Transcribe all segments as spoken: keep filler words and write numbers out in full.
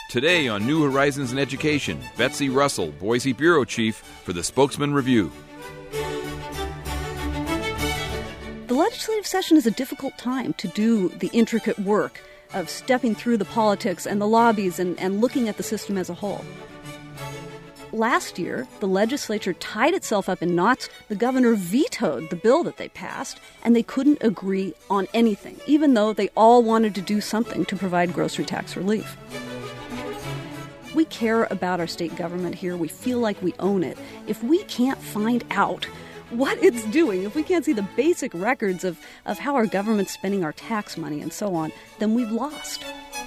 Today on New Horizons in Education, Betsy Russell, Boise Bureau Chief for the Spokesman Review. The legislative session is a difficult time to do the intricate work of stepping through the politics and the lobbies and, and looking at the system as a whole. Last year, the legislature tied itself up in knots. The governor vetoed the bill that they passed, and they couldn't agree on anything, even though they all wanted to do something to provide grocery tax relief. We care about our state government here. We feel like we own it. If we can't find out what it's doing, if we can't see the basic records of, of how our government's spending our tax money and so on, then we've lost.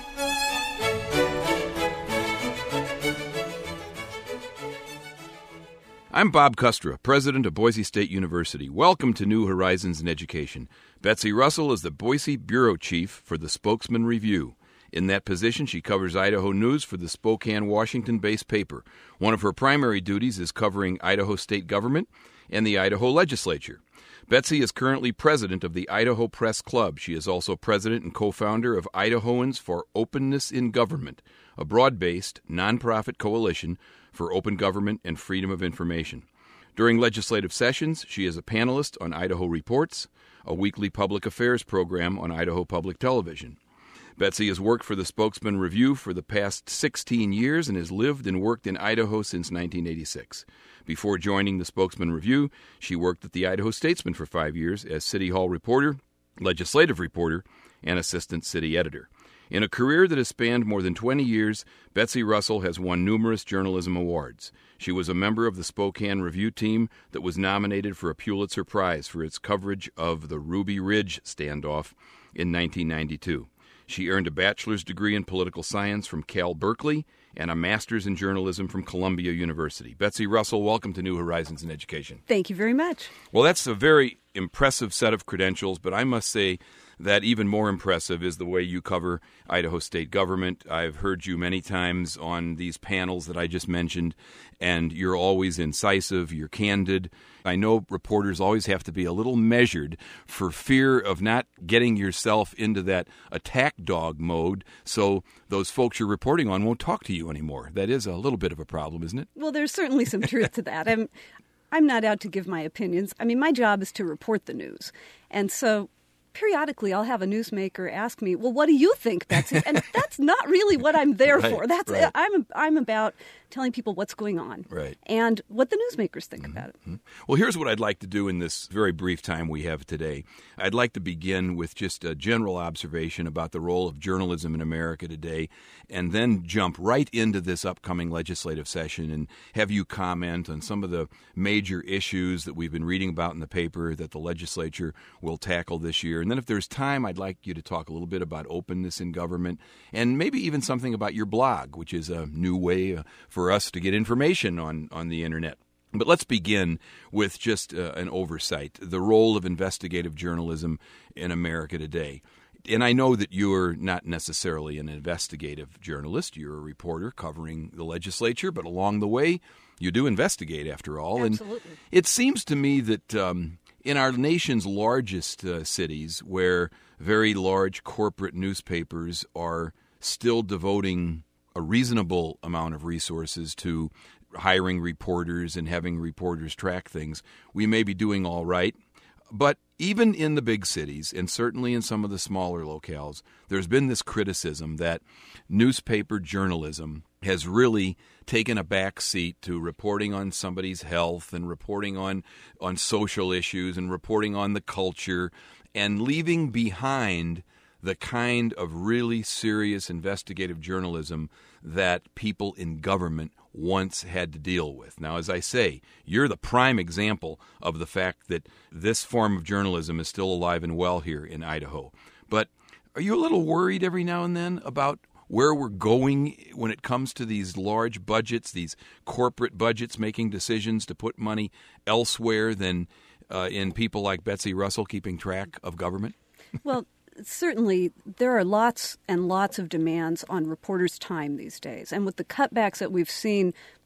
I'm Bob Kustra, president of Boise State University. Welcome to New Horizons in Education. Betsy Russell is the Boise Bureau Chief for the Spokesman Review. In that position, she covers Idaho news for the Spokane, Washington-based paper. One of her primary duties is covering Idaho state government and the Idaho legislature. Betsy is currently president of the Idaho Press Club. She is also president and co-founder of Idahoans for Openness in Government, a broad-based, nonprofit coalition for open government and freedom of information. During legislative sessions, she is a panelist on Idaho Reports, a weekly public affairs program on Idaho Public Television. Betsy has worked for the Spokesman Review for the past sixteen years and has lived and worked in Idaho since nineteen eighty-six. Before joining the Spokesman Review, she worked at the Idaho Statesman for five years as City Hall reporter, legislative reporter, and assistant city editor. In a career that has spanned more than twenty years, Betsy Russell has won numerous journalism awards. She was a member of the Spokane Review team that was nominated for a Pulitzer Prize for its coverage of the Ruby Ridge standoff in nineteen ninety-two. She earned a bachelor's degree in political science from Cal Berkeley and a master's in journalism from Columbia University. Betsy Russell, welcome to New Horizons in Education. Thank you very much. Well, that's a very impressive set of credentials, but I must say that even more impressive is the way you cover Idaho state government. I've heard you many times on these panels that I just mentioned, and you're always incisive, you're candid. I know reporters always have to be a little measured for fear of not getting yourself into that attack dog mode, so those folks you're reporting on won't talk to you anymore. That is a little bit of a problem, isn't it? Well, there's certainly some truth to that. I'm, I'm not out to give my opinions. I mean, my job is to report the news, and so periodically I'll have a newsmaker ask me, well, what do you think, Betsy? And that's not really what I'm there right, for. That's right. I'm I'm about telling people what's going on right. and what the newsmakers think mm-hmm. about it. Well, here's what I'd like to do in this very brief time we have today. I'd like to begin with just a general observation about the role of journalism in America today, and then jump right into this upcoming legislative session and have you comment on some of the major issues that we've been reading about in the paper that the legislature will tackle this year. And then if there's time, I'd like you to talk a little bit about openness in government and maybe even something about your blog, which is a new way uh, for us to get information on, on the internet. But let's begin with just uh, an oversight, the role of investigative journalism in America today. And I know that you're not necessarily an investigative journalist. You're a reporter covering the legislature, but along the way, you do investigate after all. Absolutely. And it seems to me that um, in our nation's largest uh, cities, where very large corporate newspapers are still devoting a reasonable amount of resources to hiring reporters and having reporters track things, we may be doing all right. But even in the big cities, and certainly in some of the smaller locales, there's been this criticism that newspaper journalism has really taken a back seat to reporting on somebody's health and reporting on, on social issues and reporting on the culture and leaving behind the kind of really serious investigative journalism that people in government once had to deal with. Now, as I say, you're the prime example of the fact that this form of journalism is still alive and well here in Idaho. But are you a little worried every now and then about where we're going when it comes to these large budgets, these corporate budgets making decisions to put money elsewhere than uh, in people like Betsy Russell keeping track of government? Well, certainly there are lots and lots of demands on reporters' time these days. And with the cutbacks that we've seen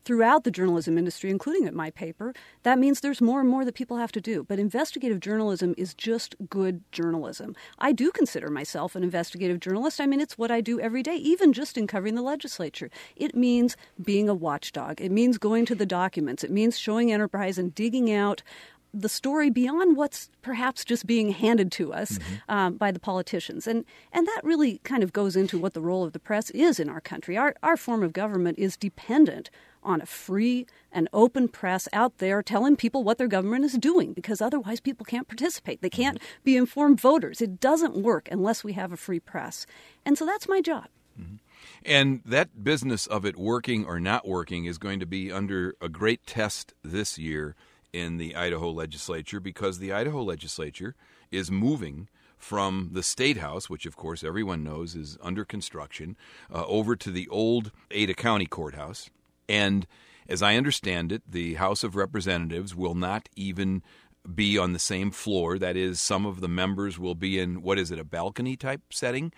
throughout the journalism industry, including at my paper, that means there's more and more that people have to do. But investigative journalism is just good journalism. I do consider myself an investigative journalist. I mean, it's what I do every day, even just in covering the legislature. It means being a watchdog. It means going to the documents. It means showing enterprise and digging out the story beyond what's perhaps just being handed to us mm-hmm. um, by the politicians. And and that really kind of goes into what the role of the press is in our country. Our, our form of government is dependent on a free and open press out there telling people what their government is doing, because otherwise people can't participate. They can't mm-hmm. be informed voters. It doesn't work unless we have a free press. And so that's my job. Mm-hmm. And that business of it working or not working is going to be under a great test this year in the Idaho legislature, because the Idaho legislature is moving from the State House, which of course everyone knows is under construction, uh, over to the old Ada County Courthouse. And as I understand it, the House of Representatives will not even be on the same floor. That is, some of the members will be in, what is it, a balcony type setting?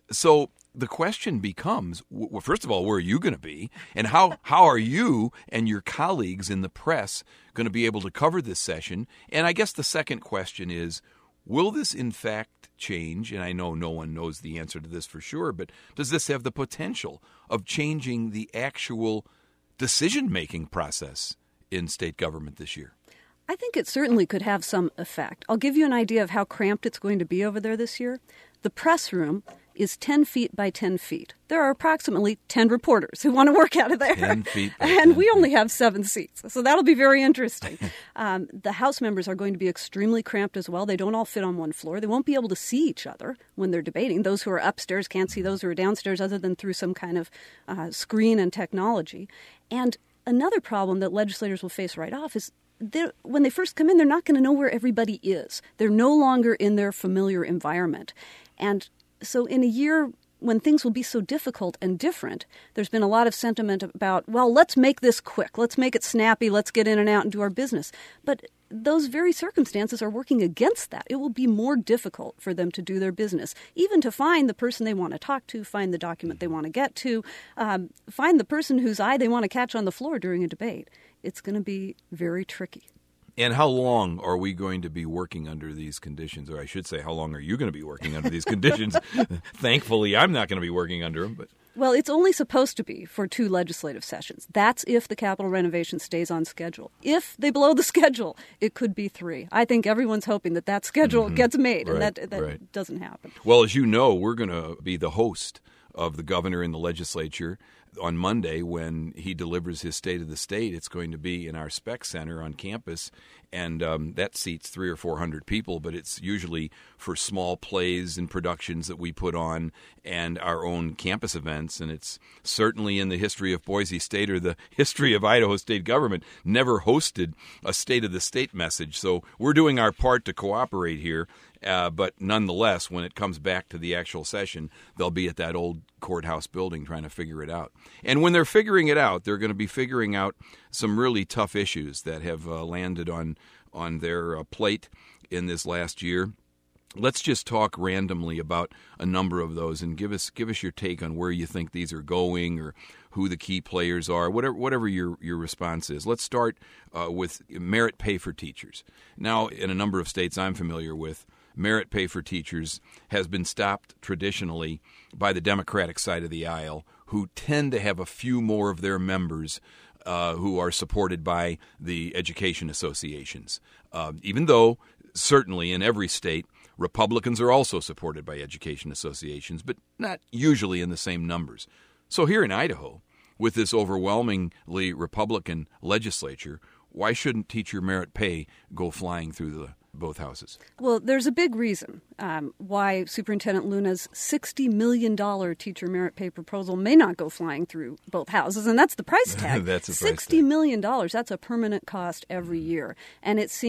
So the question becomes, well, first of all, where are you going to be? And how, how are you and your colleagues in the press going to be able to cover this session? And I guess the second question is, will this in fact change? And I know no one knows the answer to this for sure, but does this have the potential of changing the actual decision-making process in state government this year? I think it certainly could have some effect. I'll give you an idea of how cramped it's going to be over there this year. The press room is ten feet by ten feet. There are approximately ten reporters who want to work out of there. ten feet by and ten we feet. only have seven seats. So that'll be very interesting. um, the House members are going to be extremely cramped as well. They don't all fit on one floor. They won't be able to see each other when they're debating. Those who are upstairs can't see those who are downstairs other than through some kind of uh, screen and technology. And another problem that legislators will face right off is when they first come in, they're not going to know where everybody is. They're no longer in their familiar environment. And so in a year when things will be so difficult and different, there's been a lot of sentiment about, well, let's make this quick. Let's make it snappy. Let's get in and out and do our business. But those very circumstances are working against that. It will be more difficult for them to do their business, even to find the person they want to talk to, find the document they want to get to, um, find the person whose eye they want to catch on the floor during a debate. It's going to be very tricky. And how long are we going to be working under these conditions? Or I should say, how long are you going to be working under these conditions? Thankfully, I'm not going to be working under them. But Well, it's only supposed to be for two legislative sessions. That's if the Capitol renovation stays on schedule. If they blow the schedule, it could be three. I think everyone's hoping that that schedule mm-hmm. gets made, right, and that, that right. doesn't happen. Well, as you know, we're going to be the host of the governor in the legislature on Monday when he delivers his State of the State. It's going to be in our spec center on campus, and um, that seats three or four hundred people, but it's usually for small plays and productions that we put on and our own campus events. And it's certainly in the history of Boise State or the history of Idaho state government never hosted a State of the State message. So we're doing our part to cooperate here. Uh, but nonetheless, when it comes back to the actual session, they'll be at that old courthouse building trying to figure it out. And when they're figuring it out, they're going to be figuring out some really tough issues that have uh, landed on, on their uh, plate in this last year. Let's just talk randomly about a number of those and give us give us your take on where you think these are going or who the key players are, whatever whatever your, your response is. Let's start uh, with merit pay for teachers. Now, in a number of states I'm familiar with, merit pay for teachers has been stopped traditionally by the Democratic side of the aisle, who tend to have a few more of their members uh, who are supported by the education associations. Uh, even though, certainly in every state, Republicans are also supported by education associations, but not usually in the same numbers. So here in Idaho, with this overwhelmingly Republican legislature, why shouldn't teacher merit pay go flying through the both houses? Well, there's a big reason um, why Superintendent Luna's sixty million dollars teacher merit pay proposal may not go flying through both houses, and that's the price tag. That's a price sixty tag. million dollars, that's a permanent cost every year. And it seems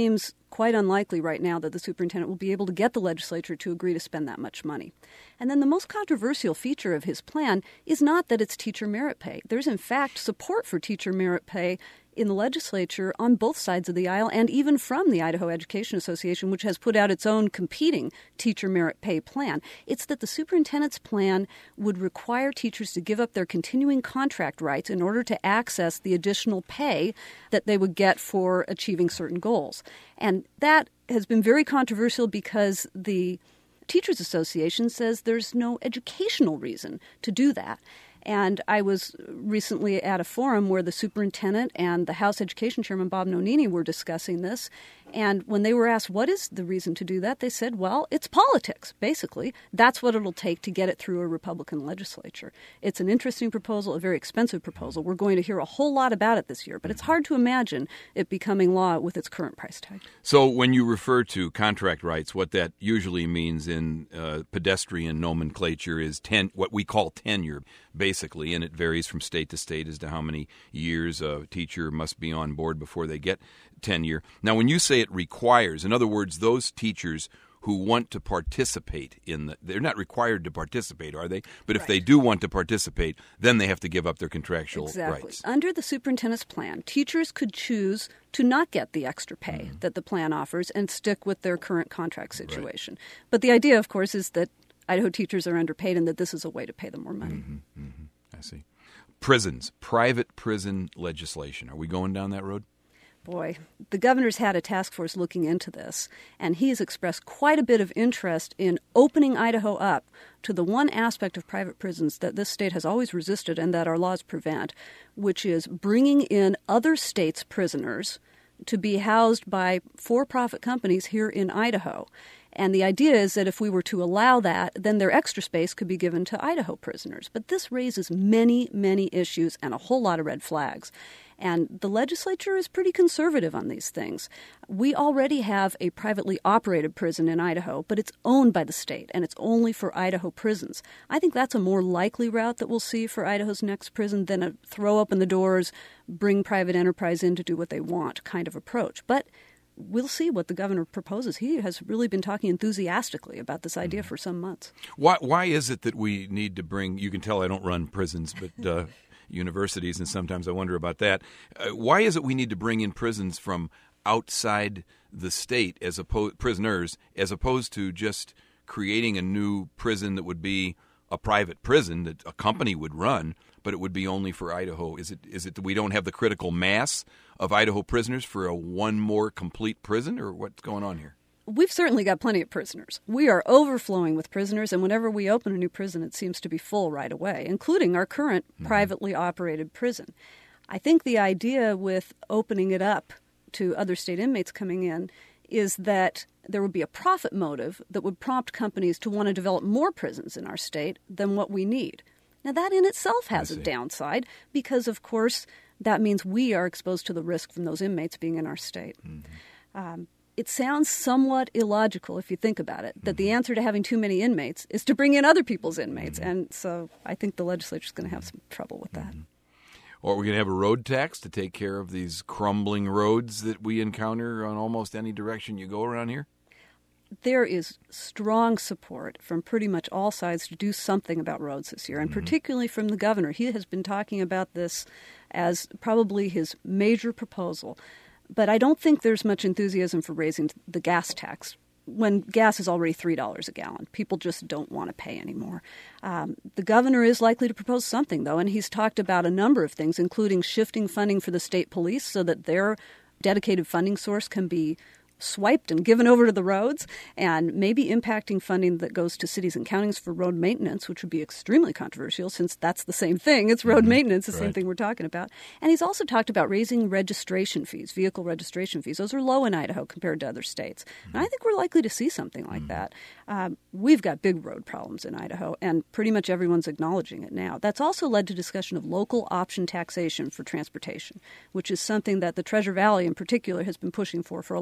quite unlikely right now that the superintendent will be able to get the legislature to agree to spend that much money. And then the most controversial feature of his plan is not that it's teacher merit pay. There's, in fact, support for teacher merit pay in the legislature on both sides of the aisle, and even from the Idaho Education Association, which has put out its own competing teacher merit pay plan. It's that the superintendent's plan would require teachers to give up their continuing contract rights in order to access the additional pay that they would get for achieving certain goals. And that has been very controversial because the Teachers Association says there's no educational reason to do that. And I was recently at a forum where the superintendent and the House Education Chairman, Bob Nonini, were discussing this. And when they were asked, what is the reason to do that, they said, well, it's politics, basically. That's what it'll take to get it through a Republican legislature. It's an interesting proposal, a very expensive proposal. We're going to hear a whole lot about it this year, but it's hard to imagine it becoming law with its current price tag. So when you refer to contract rights, what that usually means in uh, pedestrian nomenclature is ten, what we call tenure, basically, and it varies from state to state as to how many years a teacher must be on board before they get tenure. Now, when you say it requires, in other words, those teachers who want to participate in the, they're not required to participate, are they? But if right. they do want to participate, then they have to give up their contractual exactly. rights. Under the superintendent's plan, teachers could choose to not get the extra pay mm-hmm. that the plan offers and stick with their current contract situation. Right. But the idea, of course, is that Idaho teachers are underpaid and that this is a way to pay them more money. Mm-hmm. Mm-hmm. I see. Prisons, private prison legislation. Are we going down that road? Boy, the governor's had a task force looking into this, and he has expressed quite a bit of interest in opening Idaho up to the one aspect of private prisons that this state has always resisted and that our laws prevent, which is bringing in other states' prisoners to be housed by for-profit companies here in Idaho. And the idea is that if we were to allow that, then their extra space could be given to Idaho prisoners. But this raises many, many issues and a whole lot of red flags. And the legislature is pretty conservative on these things. We already have a privately operated prison in Idaho, but it's owned by the state, and it's only for Idaho prisons. I think that's a more likely route that we'll see for Idaho's next prison than a throw open the doors, bring private enterprise in to do what they want kind of approach. But we'll see what the governor proposes. He has really been talking enthusiastically about this idea for some months. Why, why is it that we need to bring, you can tell I don't run prisons, but uh, universities, and sometimes I wonder about that. Uh, why is it we need to bring in prisons from outside the state as opposed prisoners, as opposed to just creating a new prison that would be a private prison that a company would run, but it would be only for Idaho? Is it is it that we don't have the critical mass of Idaho prisoners for a one more complete prison, or what's going on here? We've certainly got plenty of prisoners. We are overflowing with prisoners, and whenever we open a new prison, it seems to be full right away, including our current mm-hmm. privately operated prison. I think the idea with opening it up to other state inmates coming in is that there would be a profit motive that would prompt companies to want to develop more prisons in our state than what we need. Now, that in itself has a downside because, of course, that means we are exposed to the risk from those inmates being in our state. Mm-hmm. Um, it sounds somewhat illogical if you think about it, that mm-hmm. the answer to having too many inmates is to bring in other people's inmates. Mm-hmm. And so I think the legislature is going to have some trouble with that. Mm-hmm. Or we're going to have a road tax to take care of these crumbling roads that we encounter on almost any direction you go around here? There is strong support from pretty much all sides to do something about roads this year, and mm-hmm. particularly from the governor. He has been talking about this as probably his major proposal. But I don't think there's much enthusiasm for raising the gas tax when gas is already three dollars a gallon. People just don't want to pay anymore. Um, the governor is likely to propose something, though, and he's talked about a number of things, including shifting funding for the state police so that their dedicated funding source can be swiped and given over to the roads, and maybe impacting funding that goes to cities and counties for road maintenance, which would be extremely controversial since that's the same thing. It's road mm-hmm. maintenance, the right. same thing we're talking about. And he's also talked about raising registration fees, vehicle registration fees. Those are low in Idaho compared to other states. Mm-hmm. And I think we're likely to see something like mm-hmm. that. Um, we've got big road problems in Idaho, and pretty much everyone's acknowledging it now. That's also led to discussion of local option taxation for transportation, which is something that the Treasure Valley in particular has been pushing for for a long time.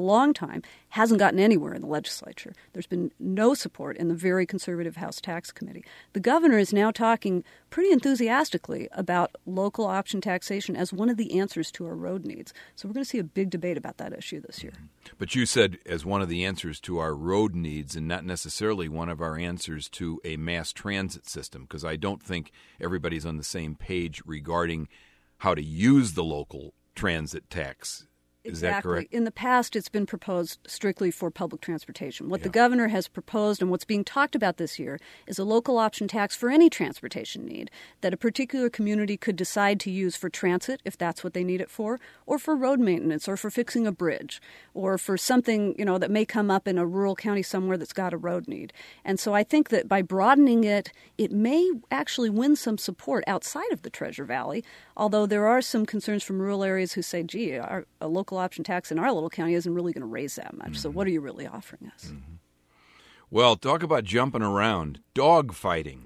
time, hasn't gotten anywhere in the legislature. There's been no support in the very conservative House Tax Committee. The governor is now talking pretty enthusiastically about local option taxation as one of the answers to our road needs. So we're going to see a big debate about that issue this year. But you said as one of the answers to our road needs and not necessarily one of our answers to a mass transit system, because I don't think everybody's on the same page regarding how to use the local transit tax. Is exactly. that correct? In the past, it's been proposed strictly for public transportation. What yeah. the governor has proposed and what's being talked about this year is a local option tax for any transportation need that a particular community could decide to use for transit, if that's what they need it for, or for road maintenance, or for fixing a bridge, or for something, you know, that may come up in a rural county somewhere that's got a road need. And so I think that by broadening it, it may actually win some support outside of the Treasure Valley, although there are some concerns from rural areas who say, gee, our, a local option tax in our little county isn't really going to raise that much. Mm-hmm. So what are you really offering us? Mm-hmm. Well, talk about jumping around. Dog fighting.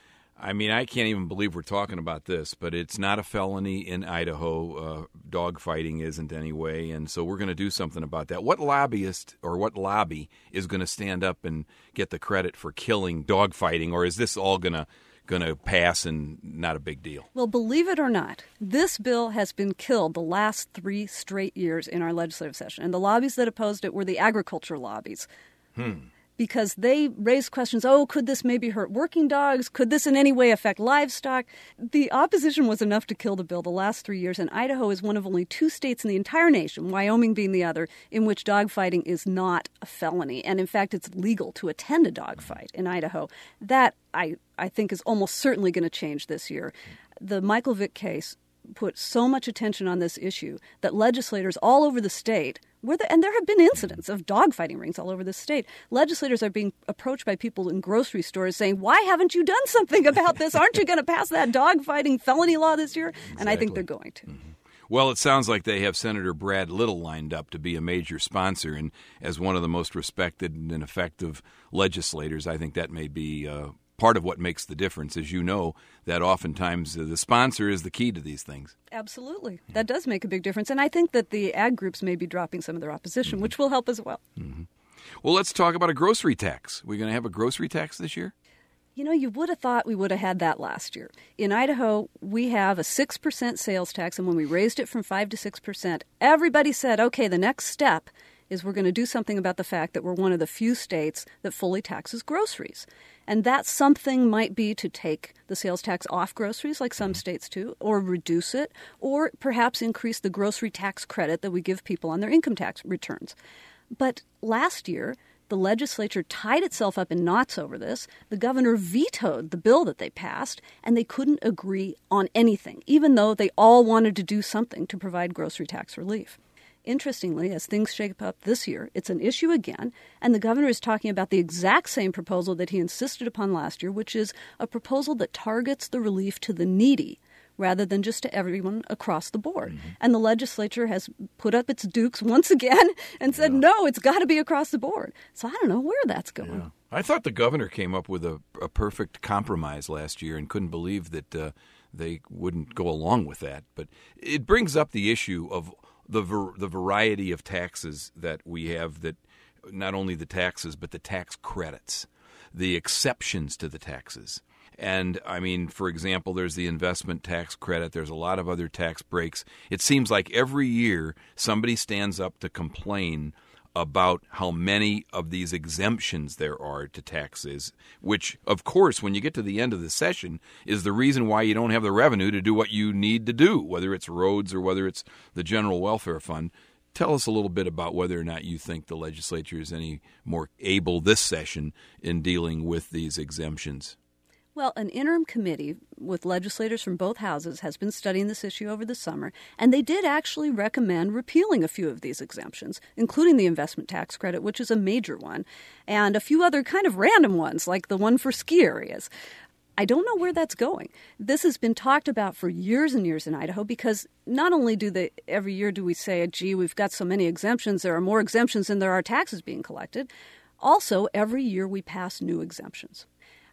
I mean, I can't even believe we're talking about this, but it's not a felony in Idaho. Uh, dog fighting isn't anyway, and so we're going to do something about that. What lobbyist or what lobby is going to stand up and get the credit for killing dog fighting, or is this all going to going to pass and not a big deal? Well, believe it or not, this bill has been killed the last three straight years in our legislative session. And the lobbies that opposed it were the agriculture lobbies. Hmm. Because they raised questions, oh, could this maybe hurt working dogs? Could this in any way affect livestock? The opposition was enough to kill the bill the last three years, and Idaho is one of only two states in the entire nation, Wyoming being the other, in which dogfighting is not a felony. And in fact, it's legal to attend a dogfight in Idaho. That, I, I think, is almost certainly going to change this year. The Michael Vick case put so much attention on this issue that legislators all over the state, where the, and there have been incidents of dogfighting rings all over the state, legislators are being approached by people in grocery stores saying, why haven't you done something about this? Aren't you going to pass that dogfighting felony law this year? Exactly. And I think they're going to. Mm-hmm. Well, it sounds like they have Senator Brad Little lined up to be a major sponsor, and as one of the most respected and effective legislators, I think that may be uh, part of what makes the difference. As you know, that oftentimes uh, the sponsor is the key to these things. Absolutely. Yeah. That does make a big difference. And I think that the ag groups may be dropping some of their opposition, mm-hmm. which will help as well. Mm-hmm. Well, let's talk about a grocery tax. We're going to have a grocery tax this year? You know, you would have thought we would have had that last year. In Idaho, we have a six percent sales tax, and when we raised it from five to six percent, everybody said, okay, the next step is we're going to do something about the fact that we're one of the few states that fully taxes groceries. And that something might be to take the sales tax off groceries, like some states do, or reduce it, or perhaps increase the grocery tax credit that we give people on their income tax returns. But last year, the legislature tied itself up in knots over this. The governor vetoed the bill that they passed, and they couldn't agree on anything, even though they all wanted to do something to provide grocery tax relief. Interestingly, as things shape up this year, it's an issue again, and the governor is talking about the exact same proposal that he insisted upon last year, which is a proposal that targets the relief to the needy rather than just to everyone across the board. Mm-hmm. And the legislature has put up its dukes once again and said, yeah. no, it's got to be across the board. So I don't know where that's going. Yeah. I thought the governor came up with a, a perfect compromise last year and couldn't believe that uh, they wouldn't go along with that. But it brings up the issue of the ver- the variety of taxes that we have, that not only the taxes but the tax credits, the exceptions to the taxes. And, I mean, for example, there's the investment tax credit. There's a lot of other tax breaks. It seems like every year somebody stands up to complain about how many of these exemptions there are to taxes, which, of course, when you get to the end of the session, is the reason why you don't have the revenue to do what you need to do, whether it's roads or whether it's the general welfare fund. Tell us a little bit about whether or not you think the legislature is any more able this session in dealing with these exemptions. Well, an interim committee with legislators from both houses has been studying this issue over the summer, and they did actually recommend repealing a few of these exemptions, including the investment tax credit, which is a major one, and a few other kind of random ones, like the one for ski areas. I don't know where that's going. This has been talked about for years and years in Idaho, because not only do they every year do we say, gee, we've got so many exemptions, there are more exemptions than there are taxes being collected. Also, every year we pass new exemptions.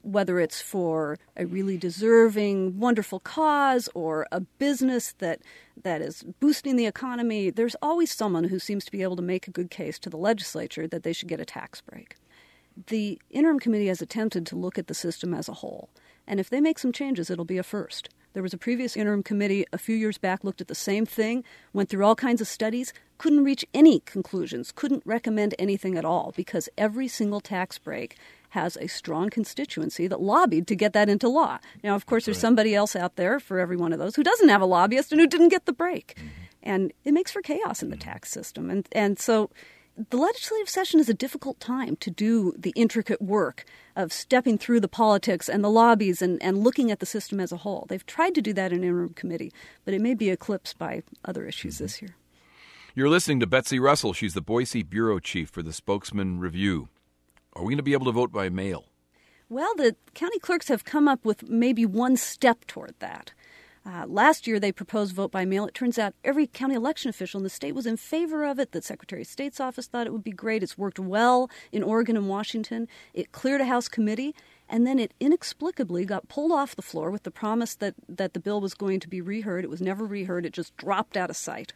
whether it's for a really deserving, wonderful cause or a business that that is boosting the economy. There's always someone who seems to be able to make a good case to the legislature that they should get a tax break. The interim committee has attempted to look at the system as a whole, and if they make some changes, it'll be a first. There was a previous interim committee a few years back, looked at the same thing, went through all kinds of studies, couldn't reach any conclusions, couldn't recommend anything at all, because every single tax break has a strong constituency that lobbied to get that into law. Now, of course, there's right. somebody else out there for every one of those who doesn't have a lobbyist and who didn't get the break. Mm-hmm. And it makes for chaos in the tax system. And and so the legislative session is a difficult time to do the intricate work of stepping through the politics and the lobbies and, and looking at the system as a whole. They've tried to do that in interim committee, but it may be eclipsed by other issues mm-hmm. this year. You're listening to Betsy Russell. She's the Boise bureau chief for the Spokesman Review. Are we going to be able to vote by mail? Well, the county clerks have come up with maybe one step toward that. Uh, last year, they proposed vote by mail. It turns out every county election official in the state was in favor of it. The Secretary of State's office thought it would be great. It's worked well in Oregon and Washington. It cleared a House committee, and then it inexplicably got pulled off the floor with the promise that, that the bill was going to be reheard. It was never reheard. It just dropped out of sight.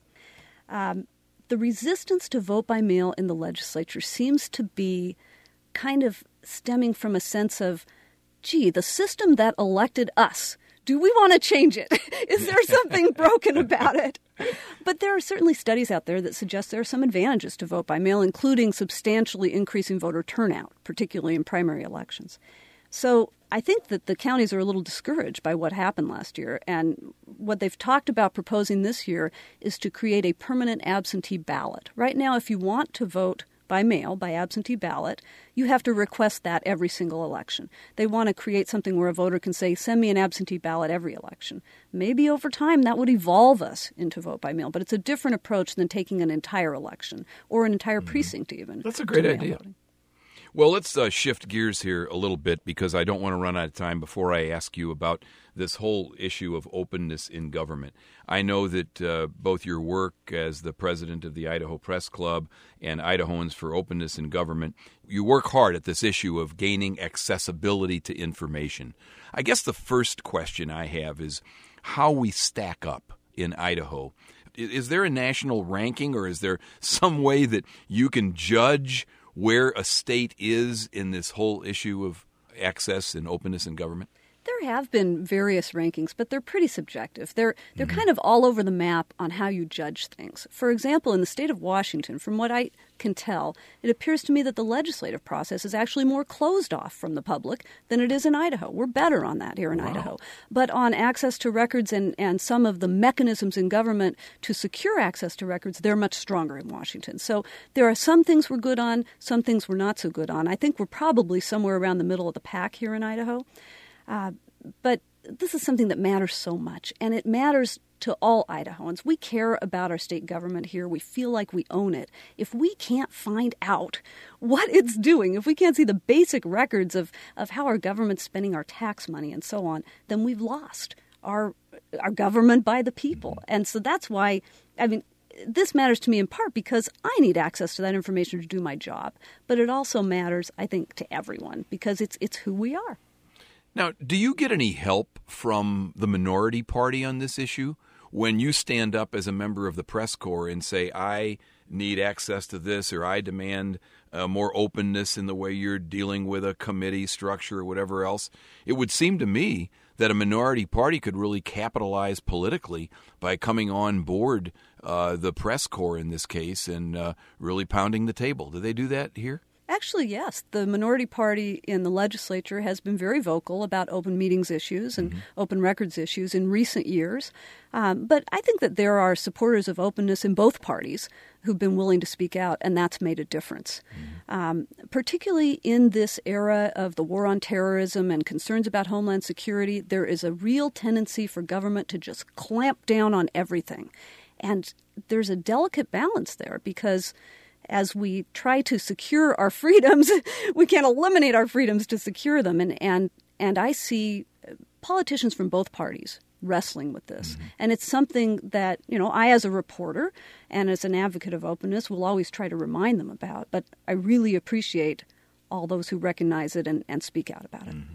Um, the resistance to vote by mail in the legislature seems to be kind of stemming from a sense of, gee, the system that elected us, do we want to change it? Is there something broken about it? But there are certainly studies out there that suggest there are some advantages to vote by mail, including substantially increasing voter turnout, particularly in primary elections. So I think that the counties are a little discouraged by what happened last year. And what they've talked about proposing this year is to create a permanent absentee ballot. Right now, if you want to vote by mail, by absentee ballot, you have to request that every single election. They want to create something where a voter can say, send me an absentee ballot every election. Maybe over time that would evolve us into vote by mail, but it's a different approach than taking an entire election or an entire mm-hmm. precinct even. That's a great idea. Voting. Well, let's uh, shift gears here a little bit because I don't want to run out of time before I ask you about this whole issue of openness in government. I know that uh, both your work as the president of the Idaho Press Club and Idahoans for Openness in Government, you work hard at this issue of gaining accessibility to information. I guess the first question I have is how we stack up in Idaho. Is there a national ranking, or is there some way that you can judge where a state is in this whole issue of access and openness in government? There have been various rankings, but they're pretty subjective. They're they're mm-hmm. kind of all over the map on how you judge things. For example, in the state of Washington, from what I can tell, it appears to me that the legislative process is actually more closed off from the public than it is in Idaho. We're better on that here in wow. Idaho. But on access to records and, and some of the mechanisms in government to secure access to records, they're much stronger in Washington. So there are some things we're good on, some things we're not so good on. I think we're probably somewhere around the middle of the pack here in Idaho. Uh, but this is something that matters so much, and it matters to all Idahoans. We care about our state government here. We feel like we own it. If we can't find out what it's doing, if we can't see the basic records of, of how our government's spending our tax money and so on, then we've lost our our government by the people. And so that's why, I mean, this matters to me in part because I need access to that information to do my job. But it also matters, I think, to everyone because it's it's who we are. Now, do you get any help from the minority party on this issue when you stand up as a member of the press corps and say, I need access to this, or I demand uh, more openness in the way you're dealing with a committee structure or whatever else? It would seem to me that a minority party could really capitalize politically by coming on board uh, the press corps in this case and uh, really pounding the table. Do they do that here? Actually, yes. The minority party in the legislature has been very vocal about open meetings issues and mm-hmm. open records issues in recent years. Um, but I think that there are supporters of openness in both parties who've been willing to speak out, and that's made a difference. Mm-hmm. Um, particularly in this era of the war on terrorism and concerns about homeland security, there is a real tendency for government to just clamp down on everything. And there's a delicate balance there because as we try to secure our freedoms, we can't eliminate our freedoms to secure them. And and, and I see politicians from both parties wrestling with this. Mm-hmm. And it's something that, you know, I as a reporter and as an advocate of openness will always try to remind them about. But I really appreciate all those who recognize it and, and speak out about it. Mm-hmm.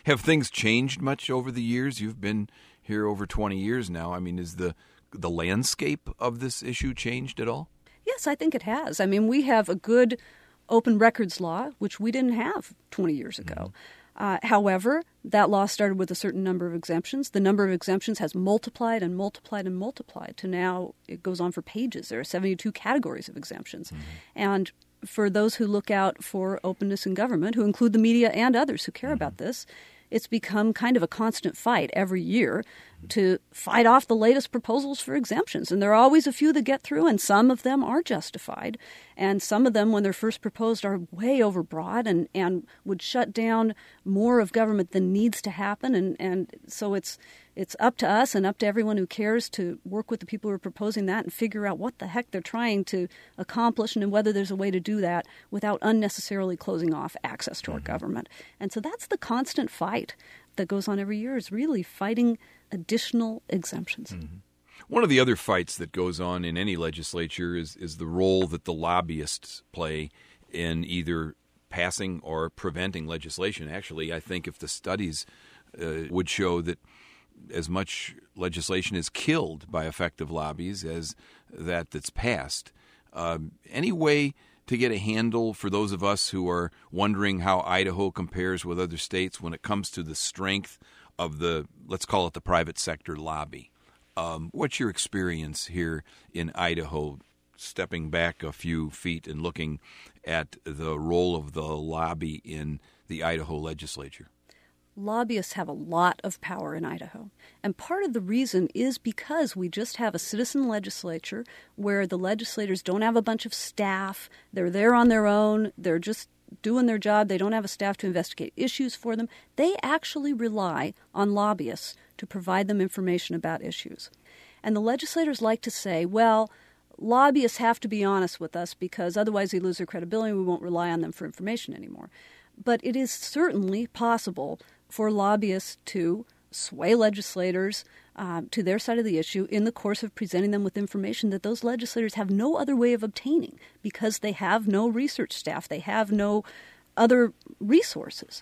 Have things changed much over the years? You've been here over twenty years now. I mean, is the the landscape of this issue changed at all? Yes, I think it has. I mean, we have a good open records law, which we didn't have twenty years ago. Mm-hmm. Uh, however, that law started with a certain number of exemptions. The number of exemptions has multiplied and multiplied and multiplied to now it goes on for pages. There are seventy-two categories of exemptions. Mm-hmm. And for those who look out for openness in government, who include the media and others who care mm-hmm. about this, it's become kind of a constant fight every year to fight off the latest proposals for exemptions. And there are always a few that get through, and some of them are justified. And some of them, when they're first proposed, are way overbroad and, and would shut down more of government than needs to happen. And, and so it's it's up to us and up to everyone who cares to work with the people who are proposing that and figure out what the heck they're trying to accomplish and whether there's a way to do that without unnecessarily closing off access to our government. And so that's the constant fight that goes on every year, is really fighting additional exemptions. Mm-hmm. One of the other fights that goes on in any legislature is, is the role that the lobbyists play in either passing or preventing legislation. Actually, I think if the studies uh, would show that as much legislation is killed by effective lobbies as that that's passed. Um, any way to get a handle for those of us who are wondering how Idaho compares with other states when it comes to the strength of the, let's call it the private sector lobby? Um, what's your experience here in Idaho, stepping back a few feet and looking at the role of the lobby in the Idaho legislature? Lobbyists have a lot of power in Idaho. And part of the reason is because we just have a citizen legislature where the legislators don't have a bunch of staff. They're there on their own. They're just doing their job. They don't have a staff to investigate issues for them. They actually rely on lobbyists to provide them information about issues. And the legislators like to say, well, lobbyists have to be honest with us because otherwise they lose their credibility and we won't rely on them for information anymore. But it is certainly possible for lobbyists to sway legislators uh, to their side of the issue in the course of presenting them with information that those legislators have no other way of obtaining because they have no research staff, they have no other resources.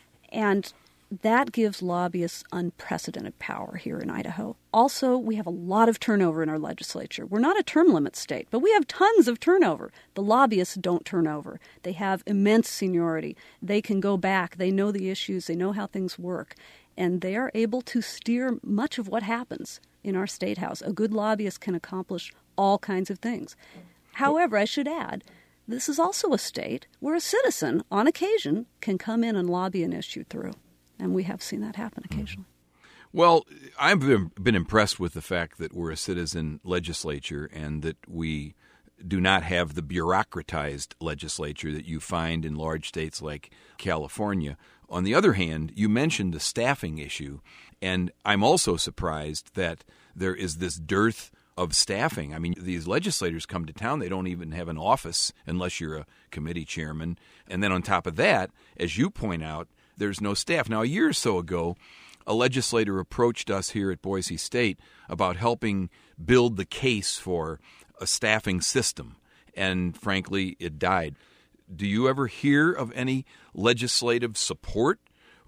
And that gives lobbyists unprecedented power here in Idaho. Also, we have a lot of turnover in our legislature. We're not a term limit state, but we have tons of turnover. The lobbyists don't turn over. They have immense seniority. They can go back. They know the issues. They know how things work. And they are able to steer much of what happens in our state house. A good lobbyist can accomplish all kinds of things. However, I should add, this is also a state where a citizen, on occasion, can come in and lobby an issue through. And we have seen that happen occasionally. Well, I've been, been impressed with the fact that we're a citizen legislature and that we do not have the bureaucratized legislature that you find in large states like California. On the other hand, you mentioned the staffing issue, and I'm also surprised that there is this dearth of staffing. I mean, these legislators come to town, they don't even have an office unless you're a committee chairman. And then on top of that, as you point out, there's no staff. Now, a year or so ago, a legislator approached us here at Boise State about helping build the case for a staffing system, and frankly, it died. Do you ever hear of any legislative support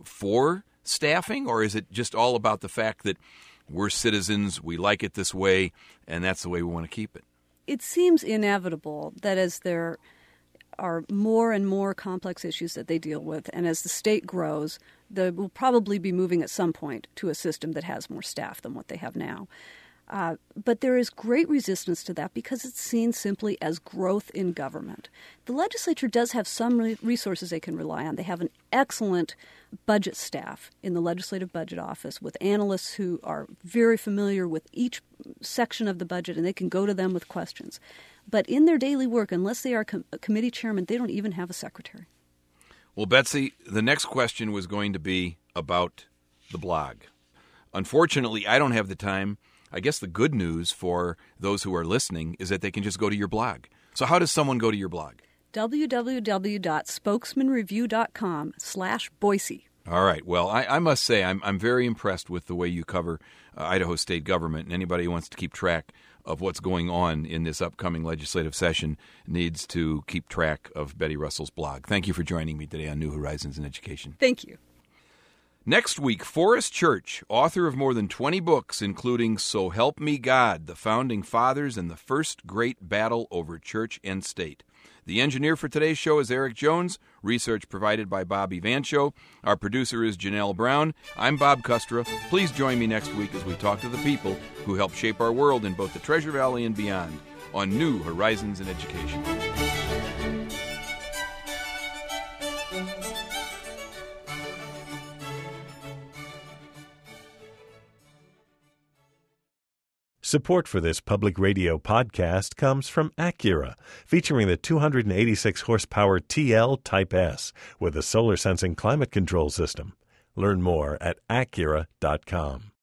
for staffing, or is it just all about the fact that we're citizens, we like it this way, and that's the way we want to keep it? It seems inevitable that as there are more and more complex issues that they deal with, and as the state grows, they will probably be moving at some point to a system that has more staff than what they have now. Uh, but there is great resistance to that because it's seen simply as growth in government. The legislature does have some re- resources they can rely on. They have an excellent budget staff in the legislative budget office with analysts who are very familiar with each section of the budget, and they can go to them with questions. But in their daily work, unless they are com- a committee chairman, they don't even have a secretary. Well, Betsy, the next question was going to be about the blog. Unfortunately, I don't have the time. I guess the good news for those who are listening is that they can just go to your blog. So how does someone go to your blog? www.spokesmanreview.com slash Boise. All right. Well, I, I must say I'm I'm very impressed with the way you cover uh, Idaho state government, and anybody who wants to keep track of what's going on in this upcoming legislative session needs to keep track of Betty Russell's blog. Thank you for joining me today on New Horizons in Education. Thank you. Next week, Forrest Church, author of more than twenty books, including So Help Me God, The Founding Fathers and the First Great Battle Over Church and State. The engineer for today's show is Eric Jones. Research provided by Bobby Vancho. Our producer is Janelle Brown. I'm Bob Custra. Please join me next week as we talk to the people who help shape our world in both the Treasure Valley and beyond on New Horizons in Education. Support for this public radio podcast comes from Acura, featuring the two hundred eighty-six horsepower T L Type S with a solar sensing climate control system. Learn more at Acura dot com.